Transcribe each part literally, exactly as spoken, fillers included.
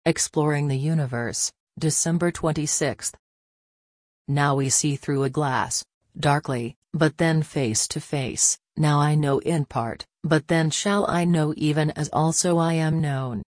Exploring the Universe, December twenty-sixth. Now we see through a glass, darkly, but then face to face. Now I know in part, but then shall I know even as also I am known.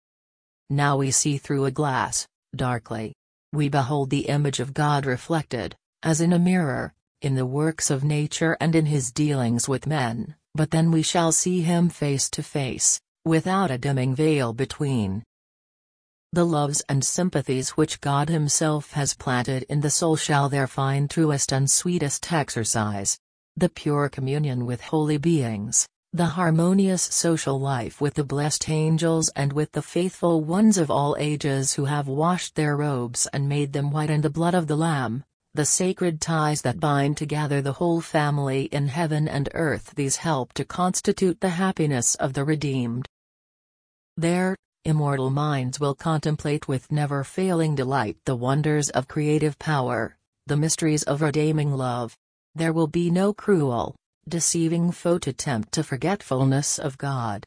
Now we see through a glass, darkly. We behold the image of God reflected, as in a mirror, in the works of nature and in his dealings with men, but then we shall see him face to face, without a dimming veil between. The loves and sympathies which God himself has planted in the soul shall there find truest and sweetest exercise. The pure communion with holy beings, the harmonious social life with the blessed angels and with the faithful ones of all ages who have washed their robes and made them white in the blood of the Lamb, the sacred ties that bind together the whole family in heaven and earth, these help to constitute the happiness of the redeemed. There, immortal minds will contemplate with never-failing delight the wonders of creative power, the mysteries of redeeming love. There will be no cruel, deceiving foe to tempt to forgetfulness of God.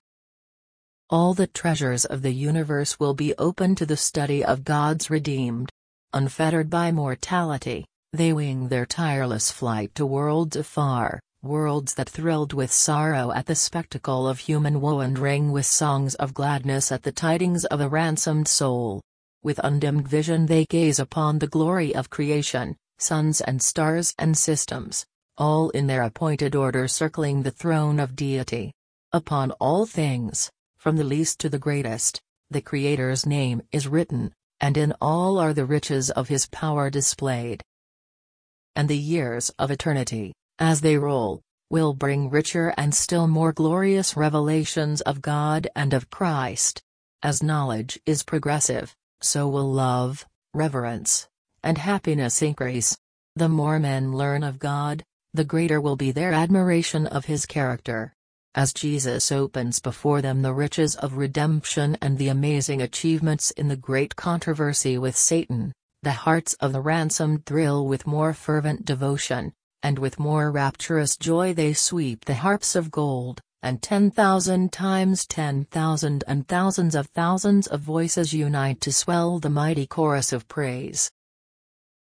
All the treasures of the universe will be open to the study of God's redeemed. Unfettered by mortality, they wing their tireless flight to worlds afar, worlds that thrilled with sorrow at the spectacle of human woe and ring with songs of gladness at the tidings of a ransomed soul. With undimmed vision they gaze upon the glory of creation, suns and stars and systems, all in their appointed order circling the throne of deity. Upon all things, from the least to the greatest, the Creator's name is written, and in all are the riches of his power displayed. And the years of eternity, as they roll, will bring richer and still more glorious revelations of God and of Christ. As knowledge is progressive, so will love, reverence, and happiness increase. The more men learn of God, the greater will be their admiration of his character. As Jesus opens before them the riches of redemption and the amazing achievements in the great controversy with Satan, the hearts of the ransomed thrill with more fervent devotion, and with more rapturous joy they sweep the harps of gold, and ten thousand times ten thousand and thousands of thousands of voices unite to swell the mighty chorus of praise.